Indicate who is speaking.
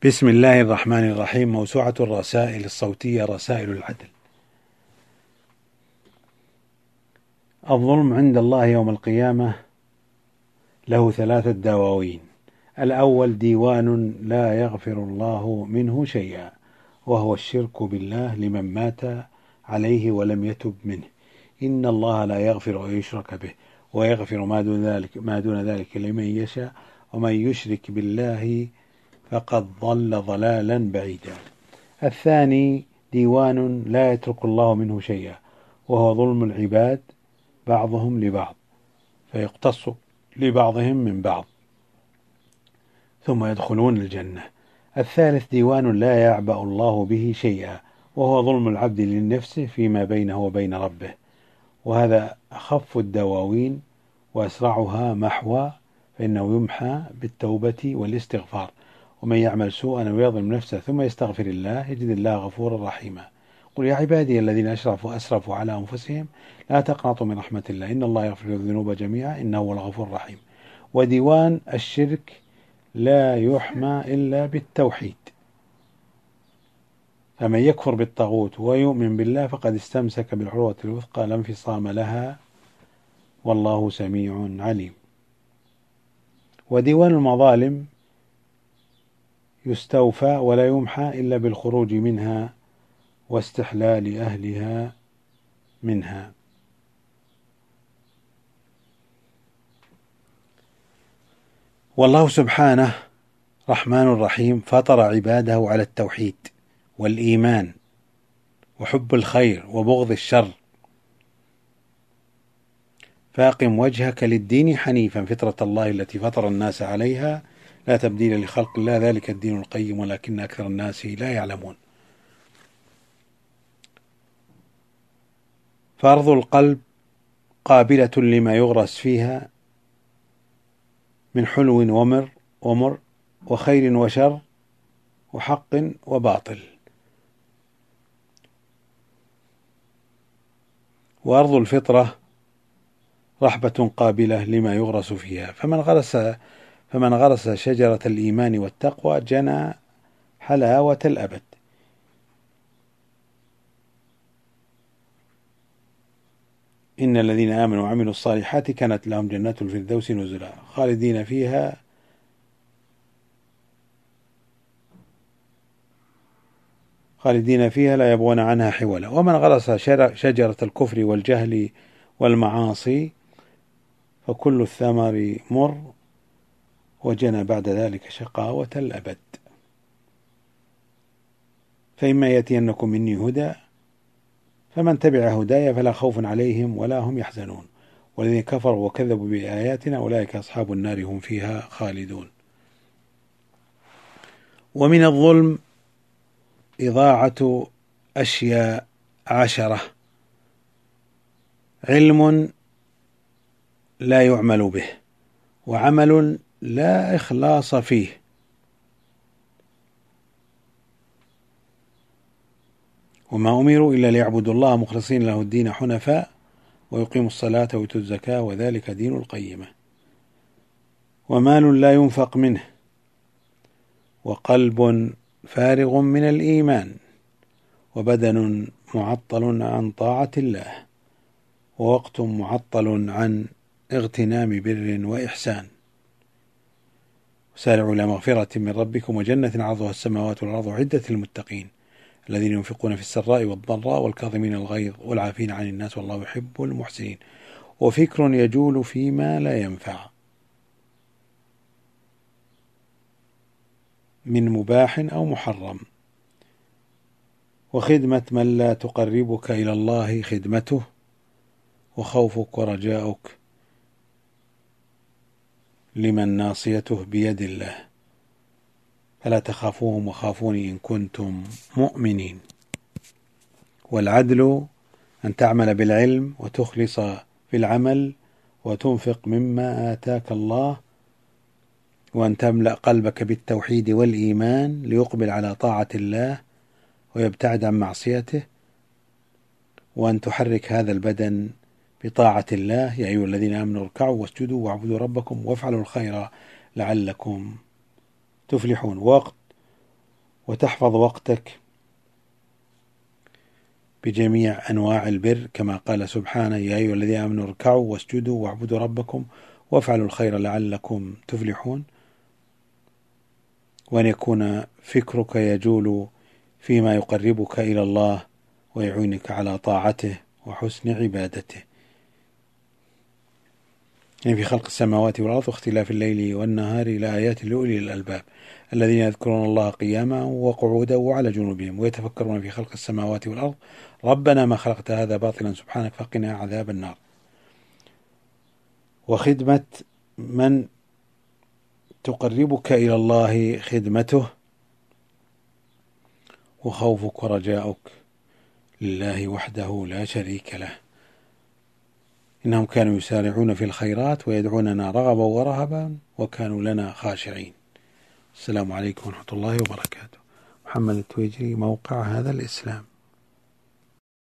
Speaker 1: بسم الله الرحمن الرحيم. موسوعة الرسائل الصوتية رسائل العدل. الظلم عند الله يوم القيامة له 3 دواوين. الأول ديوان لا يغفر الله منه شيئا، وهو الشرك بالله لمن مات عليه ولم يتب منه. إن الله لا يغفر أن يشرك به ويغفر ما دون ذلك لمن يشاء، ومن يشرك بالله فقد ضل ضلالا بعيدا. الثاني ديوان لا يترك الله منه شيئا، وهو ظلم العباد بعضهم لبعض فيقتص لبعضهم من بعض ثم يدخلون الجنة. الثالث ديوان لا يعبأ الله به شيئا، وهو ظلم العبد للنفس فيما بينه وبين ربه، وهذا أخف الدواوين وأسرعها محوى، فإنه يمحى بالتوبة والاستغفار. ومن يعمل سوءا أو يظلم نفسه ثم يستغفر الله يجد الله غفورا رحيما. قل يا عبادي الذين أسرفوا على أنفسهم لا تقنطوا من رحمة الله إن الله يغفر الذنوب جميعا إنه هو الغفور الرحيم. وديوان الشرك لا يحمى إلا بالتوحيد، فمن يكفر بالطاغوت ويؤمن بالله فقد استمسك بالعروة الوثقى لا انفصام لها والله سميع عليم. وديوان المظالم يستوفى ولا يمحى إلا بالخروج منها واستحلال أهلها منها. والله سبحانه رحمن رحيم فطر عباده على التوحيد والإيمان وحب الخير وبغض الشر، فأقم وجهك للدين حنيفا فطرة الله التي فطر الناس عليها لا تبديل لخلق الله ذلك الدين القيم ولكن أكثر الناس لا يعلمون. فأرض القلب قابلة لما يغرس فيها من حلو ومر وخير وشر وحق وباطل. وأرض الفطرة رحبة قابلة لما يغرس فيها، فمن غرس شجرة الإيمان والتقوى جنى حلاوة الأبد. إن الذين آمنوا وعملوا الصالحات كانت لهم جنات الفردوس نزلا خالدين فيها لا يبغون عنها حولا. ومن غرس شجرة الكفر والجهل والمعاصي فكل الثمر مر وجنى بعد ذلك شقاوة الأبد. فإما يأتينكم مني هدى فمن تبع هدايا فلا خوف عليهم ولا هم يحزنون والذين كفروا وكذبوا بآياتنا أولئك أصحاب النار هم فيها خالدون. ومن الظلم إضاعة أشياء 10: علم لا يعمل به، وعمل لا إخلاص فيه، وما أمروا إلا ليعبدوا الله مخلصين له الدين حنفاء ويقيموا الصلاة ويؤتوا الزكاة وذلك دين القيمة. ومال لا ينفق منه، وقلب فارغ من الإيمان، وبدن معطل عن طاعة الله، ووقت معطل عن اغتنام بر وإحسان. وسارعوا إلى مغفرة من ربكم وجنة عرضها السماوات والأرض عدة للمتقين الذين ينفقون في السراء والضراء والكاظمين الغيظ والعافين عن الناس والله يحب المحسنين. وفكر يجول فيما لا ينفع من مباح أو محرم، وخدمة من لا تقربك إلى الله خدمته، وخوفك ورجاؤك لمن ناصيته بيد الله فلا تخافوهم وخافوني إن كنتم مؤمنين. والعدل أن تعمل بالعلم وتخلص في العمل وتنفق مما آتاك الله، وأن تملأ قلبك بالتوحيد والإيمان ليقبل على طاعة الله ويبتعد عن معصيته، وأن تحرك هذا البدن بطاعة الله. يا أيها الذين آمنوا اركعوا واسجدوا واعبدوا ربكم وافعلوا الخير لعلكم تفلحون. وتحفظ وقتك بجميع أنواع البر، كما قال سبحانه: يا أيها الذين آمنوا اركعوا واسجدوا واعبدوا ربكم وافعلوا الخير لعلكم تفلحون. وأن يكون فكرك يجول فيما يقربك إلى الله ويعينك على طاعته وحسن عبادته. في خلق السماوات والأرض واختلاف الليل والنهار لآيات لأولي الألباب الذين يذكرون الله قياما وقعودا وعلى جنوبهم ويتفكرون في خلق السماوات والأرض ربنا ما خلقت هذا باطلا سبحانك فقنا عذاب النار. وخدمة من تقربك إلى الله خدمته، وخوفك ورجاؤك لله وحده لا شريك له. إنهم كانوا يسارعون في الخيرات ويدعوننا رغبا ورهبا وكانوا لنا خاشعين. السلام عليكم ورحمة الله وبركاته. محمد التويجري، موقع هذا الإسلام.